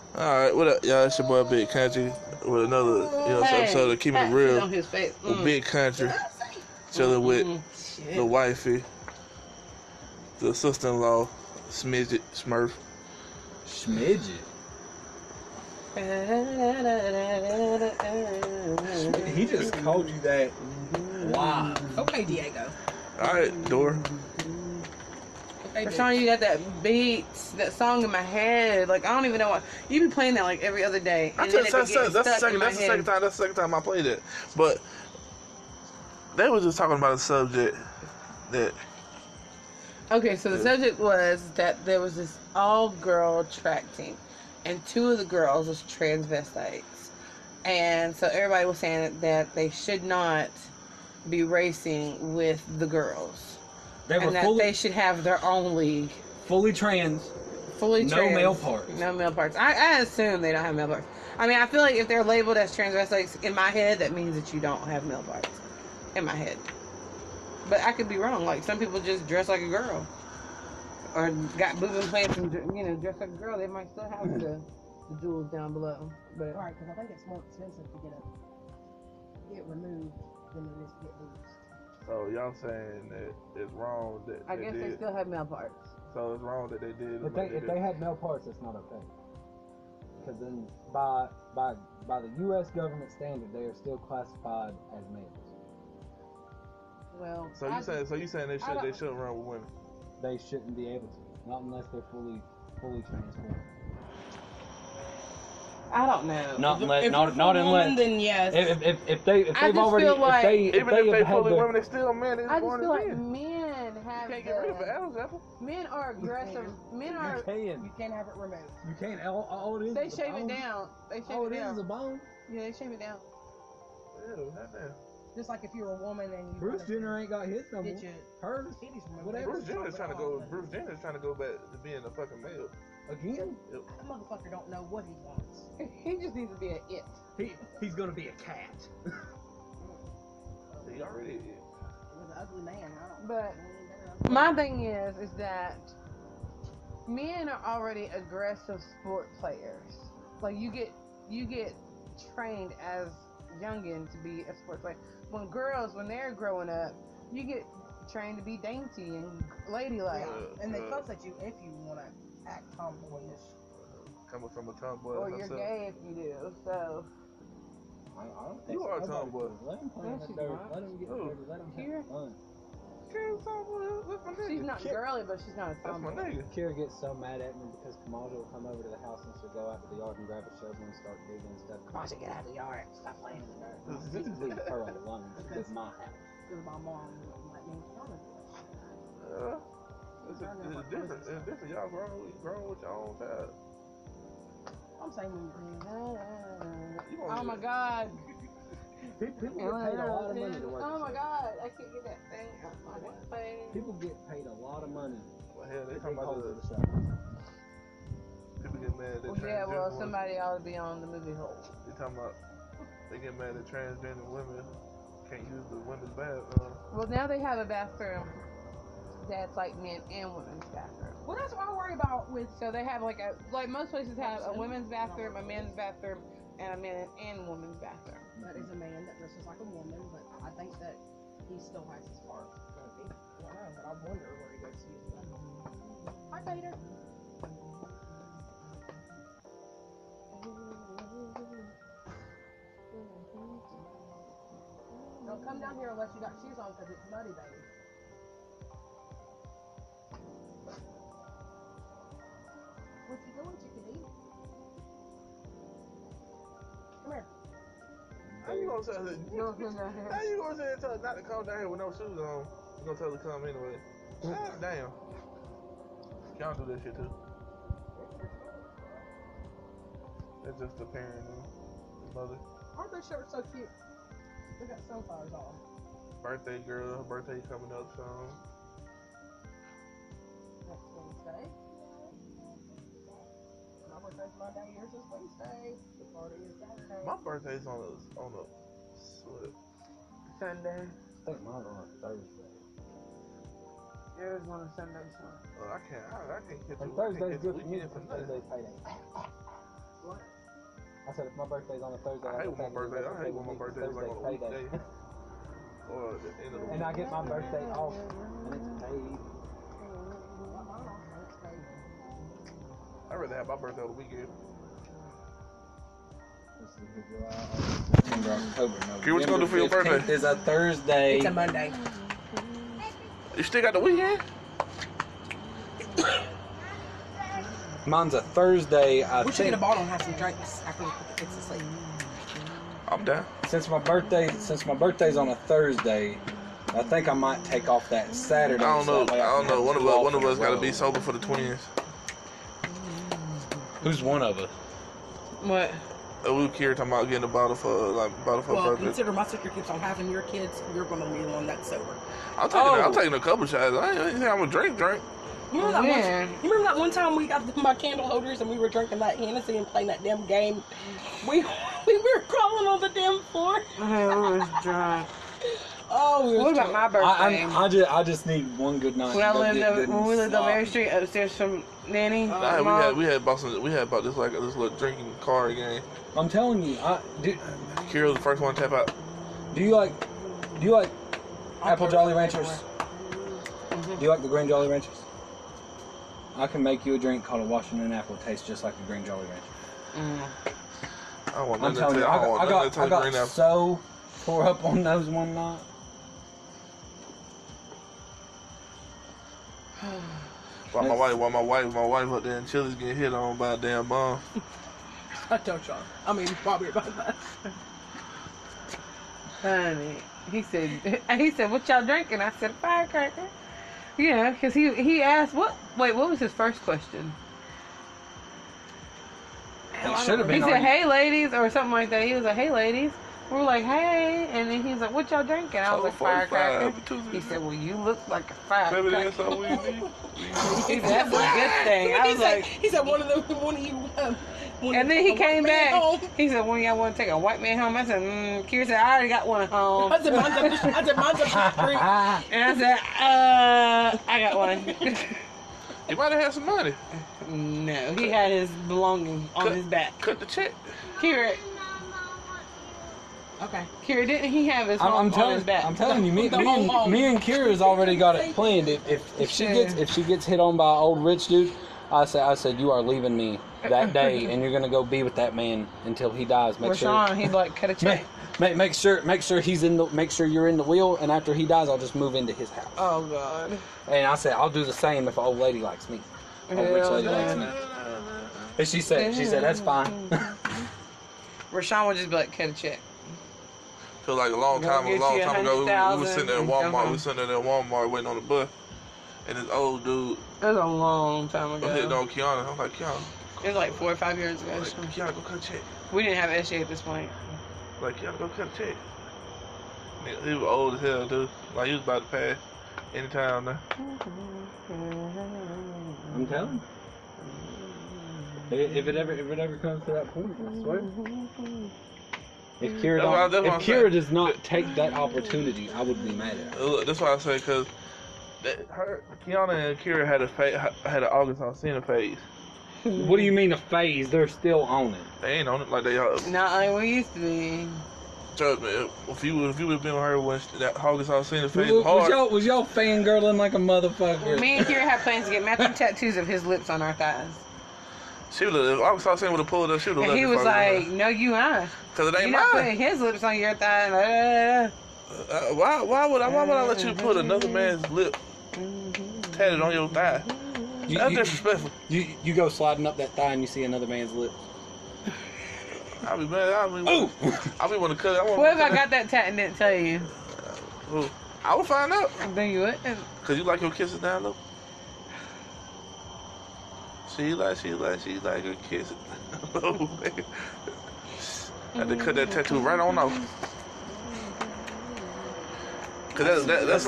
Alright, what up, y'all? It's your boy Big Country with another, episode of Keeping It Real on his face. with Big Country. Chilling with the wifey, the sister-in-law, Smidget, Smurf. Schmidget. He just called you that live. Okay, Diego. Alright, Dora. For showing you got that beat, that song in my head. Like, I don't even know what. You be playing that like every other day. That's the second time I played it. But they were just talking about a subject that. Okay, so the subject was that there was this all-girl track team, and two of the girls was transvestites, and so everybody was saying that they should not be racing with the girls. And that they should have their own league. Fully trans. Fully trans. No male parts. No male parts. I assume they don't have male parts. I mean, I feel like if they're labeled as transvestites, in my head, that means that you don't have male parts. In my head. But I could be wrong. Like, some people just dress like a girl. Or got boob implants and, dress like a girl. They might still have the jewels down below. But right, because I think it's more expensive to get removed than it is to get boobs. So y'all saying that it's wrong that I guess they still have male parts. So it's wrong that they did. If they had male parts, it's not okay. Because then by the U.S. government standard, they are still classified as males. Well, so you saying they shouldn't run with women? They shouldn't be able to, not unless they're fully transformed. I don't know. Not unless. Then yes. If they've already even if they fully women, they still men. I just feel like men have. You can't get rid of Adam's apple. Men are aggressive. Men are. You can't have it removed. You can't. All it is. They shave it down. They shave it down. All it is a bone. Yeah, they shave it down. Ew, not that. Just like if you're a woman and you. Bruce Jenner ain't got his no more. Hers. Whatever. Bruce Jenner's trying to go back to being a fucking male. Again? That motherfucker don't know what he wants. He just needs to be an it. He's gonna be a cat. He already is. He was an ugly man. But my thing is that men are already aggressive sport players. Like you get trained as youngin to be a sports player. When they're growing up, you get trained to be dainty and ladylike. And they fuss at you if you want to act tomboyish. Coming from a tomboy. Or you're gay if you do. So. I don't think you are a tomboy. Let him play in the dirt. Let him get dirty. Let him have fun. Kira's tomboy. That's my nigga. She's not girly, but she's not a tomboy. That's my nigga. Kira gets so mad at me because Kamaja will come over to the house and she'll go out to the yard and grab a shovel and start digging and stuff. Kamaja, get out of the yard. Stop playing in the dirt. This is leave her alone. This is my house. Because my mom wouldn't let me come in. It's different. It's different. Y'all grown with your own child. I'm saying oh my God. People get paid a lot of money to work. Oh my God, I can't get that thing out my face. People get paid a lot of money. Well, hell, they talking about the show. People get mad at somebody ought to be on the movie hole. They talking about they get mad at transgender women can't use the women's bathroom. Well, now they have a bathroom that's like men and women's bathroom. Well, that's what I worry about with. So they have like most places have a women's bathroom, a men's bathroom, and a men and women's bathroom. That is a man that dresses like a woman, but I think that he still has his part. I don't know, but I wonder where he goes to use the bathroom. Hi, Peter. Don't come down here unless you got shoes on because it's muddy, baby. What you doing, chickadee? Come here. How you gonna tell her? How you gonna tell her not to come down here with no shoes on? You gonna tell her to come anyway? God damn. Y'all do that shit too. That's just the parent and the mother. Aren't those shirts so cute? They got sunflowers on. Birthday girl, her birthday coming up soon. Next Wednesday. My birthday's Monday, yours is Wednesday. The party is Saturday. My birthday's on a Sunday. I think mine's on a Thursday. Yours on a Sunday, so. I can't catch And Thursday's good for me because Thursday's payday. I said if my birthday's on a Thursday, I hate when my birthday. I hate when my birthday is like on a weekday or the end of the week. And I get my birthday off, and it's paid. I'd rather have my birthday on the weekend. This is July, September, October, November. Kira, what you gonna do for your birthday? 15th is a Thursday. It's a Monday. You still got the weekend? Mine's a Thursday. We should get a bottle and have some drinks after we put the kids to sleep. I'm down. Since my birthday's on a Thursday, I think I might take off that Saturday. I don't know. so that way I don't can know. have One of two us off got to in a be row. sober for the twins. Who's one of us? What? We were Kira talking about getting a bottle for Well, birthday. consider my sister keeps on having your kids. You're going to be the one that's sober. I'm taking a couple shots. I ain't saying I'm gonna drink. You remember, Yeah. you remember that one time we got my candle holders and we were drinking that Hennessy and playing that damn game? We were crawling on the damn floor. I was drunk. Oh, we were What about my birthday? I just need one good night. When to go when we lived on slop. Mary Street upstairs from Nanny. Nah, we had bought this little drinking card game. I'm telling you, Kira was the first one to tap out. do you like Apple Jolly Ranchers? Do you like the Green Jolly Ranchers? I can make you a drink called a Washington Apple. It tastes just like a Green Jolly Rancher. I don't want I'm nothing to telling you, I got green apple. so tore up on those one night. While my wife up there in Chili's getting hit on by a damn bomb. I told y'all. I mean, Bobby about that. Honey, he said, what y'all drinking? I said, firecracker. Yeah, because he asked, what was his first question? It should have been. He said, hey, ladies, or something like that. He was like, hey, ladies. We were like, hey. And then he's like, what y'all drinking? I was like, firecracker. He said, well, you look like a Maybe firecracker. that's all we need. He said, that's a good thing. I was like, he said one of you. and then he came back. He said, when y'all want to take a white man home? I said, Kira said, I already got one at home. I said, mine's up the street. And I said, I got one. You might have had some money. No, he had his belongings on his back. Cut the check. Kira, Okay. Kira, didn't he have his home on his back? I'm telling you, me and Kira's already got it planned. If she gets hit on by an old rich dude, I said you are leaving me that day, and you're gonna go be with that man until he dies. Make Rashawn, sure. he'd like cut a check. Make sure he's in the. Make sure you're in the wheel, and after he dies, I'll just move into his house. Oh God. And I said I'll do the same if an old lady likes me. Old rich lady likes me. And she said that's fine. Rashawn would just be like, cut a check. Feel like a long time ago, we was sitting there at Walmart. We was sitting there at Walmart waiting on the bus, and this old dude That was a long time was hitting ago. on Kiana. I was like, Kiana, It was like 4 or 5 years ago. Kiana, go cut a check. We didn't have SJ at this point. Like, Kiana, go cut a check. He was old as hell, dude. Like, he was about to pass anytime now. I'm telling you. If it ever comes to that point, I swear. If Kira does not take that opportunity, I would be mad at her. Look, that's why I say, because Kiana and Kira had an August Alsina phase. What do you mean a phase? They're still on it. They ain't on it like they are. Not like we used to be. Trust me, if you would have been with her when that August Alsina phase was hard. Was y'all fangirling like a motherfucker? Me and Kira had plans to get matching tattoos of his lips on our thighs. She would have, August Alsina would have pulled up, she would have And left he me was fucking like, alone. no, you aren't. Because it ain't You're not mine. putting his lips on your thigh. Why would I let you put another man's lip tatted on your thigh? That's disrespectful. You go sliding up that thigh and you see another man's lips. I'll be mad. I'll be want to cut it. What if I got that tat and didn't tell you? I would find out. Then you would. Cause you like your kisses down low. She like her kisses. Oh man. I had to cut that tattoo right on off. Cause that's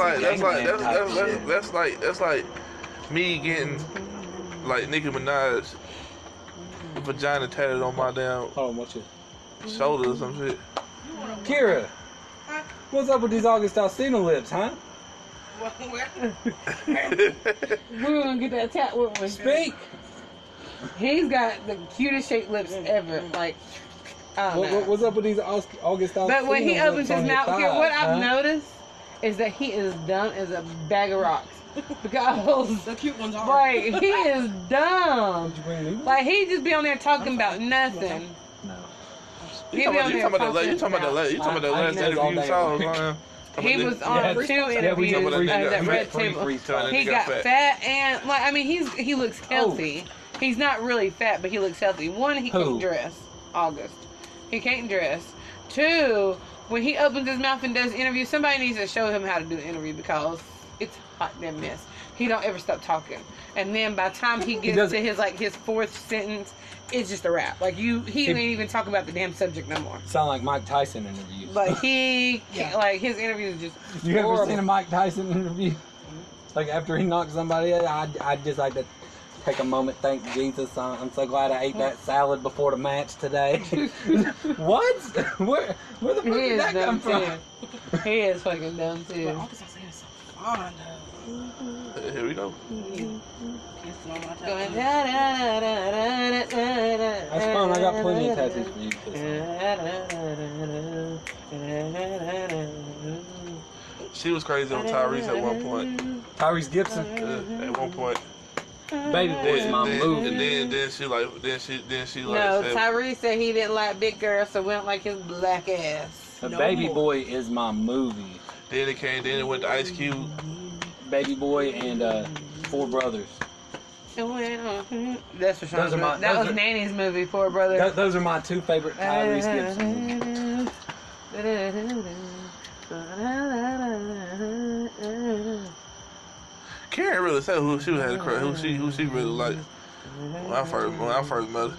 like me getting like Nicki Minaj vagina tatted on my damn Hold on, watch it. shoulder or some shit. Kira, what's up with these August Alsina lips, huh? We were gonna get that tat with me. Speak. He's got the cutest shaped lips ever. Like, Oh, no. What's up with these August? But when he opens his mouth, here, what I've noticed is that he is dumb as a bag of rocks. Because The cute ones are. like he is dumb. Did you bring these? Like he just be on there talking about nothing. No. He be on there You talking about the last interview you saw? He was on Yeah, 2 yeah, we interviews did free- at that we red did free table. freestyle. He got fat and like I mean he looks healthy. He's not really fat, but he looks healthy. One, he Who? can't dress. August. He can't dress. 2, when he opens his mouth and does interviews, somebody needs to show him how to do an interview because it's hot damn mess. He don't ever stop talking. And then by the time he gets to his 4th sentence, it's just a wrap. Like he ain't even talk about the damn subject no more. Sound like Mike Tyson interviews. Like he can't, like his interviews just You ever horrible. seen a Mike Tyson interview? Like after he knocks somebody out, I'd just like to take a moment, thank Jesus. I'm so glad I ate that salad before the match today. What? Where the fuck He did is that come dumb from? too. He is fucking dumb But too. August Alsina is so fun, though. Here we go. Kissing on my Going tattoo. da da da da da da. That's fun. I got plenty of tattoos for you. She was crazy on Tyrese at one point. Tyrese Gibson. At one point. Baby Boy's my movie. And then she like No, said, Tyrese said he didn't like big girls, so we don't like his black ass. The No Baby more. Boy is my movie. then it went to Ice Cube. Baby Boy and 4 Brothers. That's for Those are my- That those was are- Nanny's movie, Four Brothers. Those are my 2 favorite Tyrese Gibson movies. Can't really say who she had a crush, who she really liked when I first met her.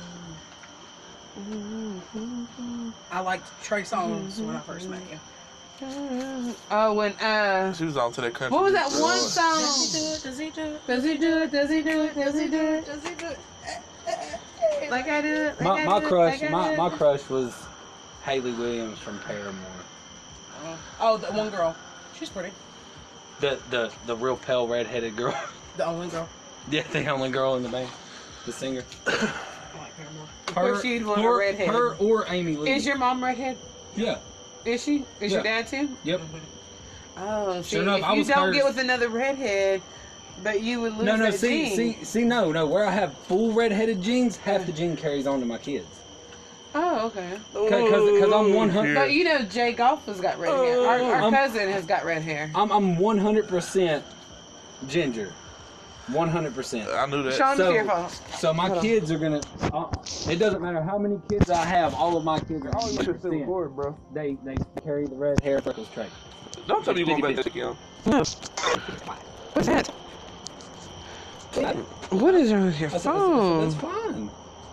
I liked Trey Songz when I first met you. Oh, when She was on to that country. what was that one Does song? he do it? Does he do it? Does he do it? Does he do it? Does he do it? Like I do it. My crush was Hayley Williams from Paramore. Oh, the one girl. She's pretty. The real pale redheaded girl. The only girl. Yeah, the only girl in the band. The singer. I like Paramore. course she'd want a redhead. Her or Amy Lee. Is your mom redhead? Yeah. Is she? Is your dad too? Yep. Oh, see, Sure enough, if I you was don't get cursed. with another redhead, but you would lose No, that see, gene. no. Where I have full redheaded genes, half the gene carries on to my kids. Oh, okay. Because I'm 100. But you know, Jay Golf has got red hair. Our I'm- cousin has got red hair. I'm 100% ginger. 100%. I knew that. Sean, So- your phone. So my kids are gonna. It doesn't matter how many kids I have. All of my kids are. Oh, you should still 100%. record, bro. They carry the red hair freckles trait. Don't tell me you're going back to the young. What's that? What is wrong with your That's phone? fine.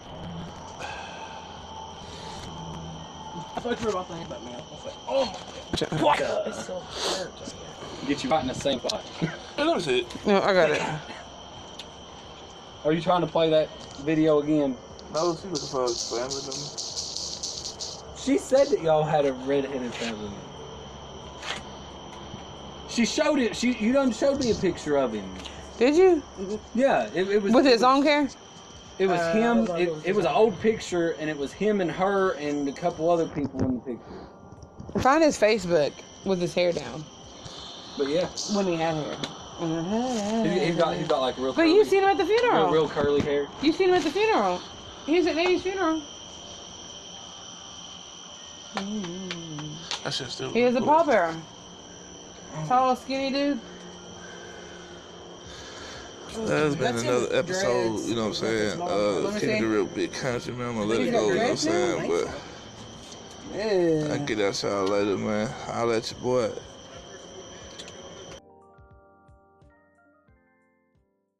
I thought you were about to headbutt me. I was like, oh my god. It's so hurt. Get you right in the same spot. Hey, let me see it. No, I got it. Are you trying to play that video again? No, she looking for family member. She said that y'all had a red-headed family. She showed it. You done showed me a picture of him. Did you? Yeah, it was With his own hair? It was him. I thought It was an old picture, and it was him and her and a couple other people in the picture. Find his Facebook with his hair down. But yeah, When he had hair. he's got like real. But curly, you seen him at the funeral. real curly hair. You seen him at the funeral. He was at Nanny's funeral. That shit still. He was a pallbearer. Tall, skinny dude. That's been That's another his episode, dreads. you know what I'm saying? Let me Keep see. it real big country, man. I'm gonna let He's it got go, you know what I'm dreads now? saying? But I Yeah. get that y'all later, man. I'll let your boy.